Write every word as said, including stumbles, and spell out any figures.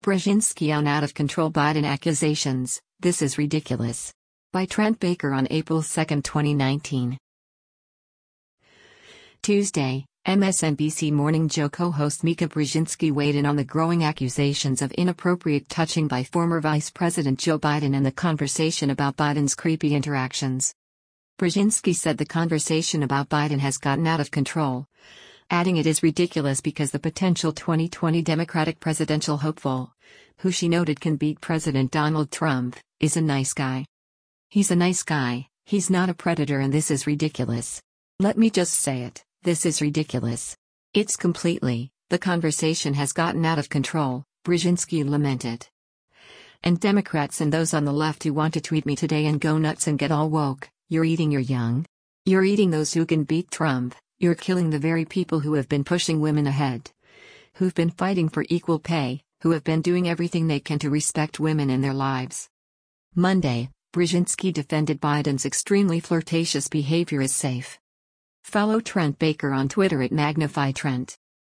Brzezinski on out-of-control Biden accusations, "This is ridiculous." By Trent Baker on April second, twenty nineteen. Tuesday, M S N B C Morning Joe co-host Mika Brzezinski weighed in on the growing accusations of inappropriate touching by former Vice President Joe Biden and the conversation about Biden's creepy interactions. Brzezinski said the conversation about Biden has gotten out of control, adding it is ridiculous because the potential twenty twenty Democratic presidential hopeful, who she noted can beat President Donald Trump, is a nice guy. He's a nice guy, he's not a predator, and this is ridiculous. Let me just say it, this is ridiculous. It's completely, the conversation has gotten out of control, Brzezinski lamented. And Democrats and those on the left who want to tweet me today and go nuts and get all woke, you're eating your young. You're eating those who can beat Trump. You're killing the very people who have been pushing women ahead, who've been fighting for equal pay, who have been doing everything they can to respect women in their lives. Monday, Brzezinski defended Biden's extremely flirtatious behavior as safe. Follow Trent Baker on Twitter at Magnify Trent.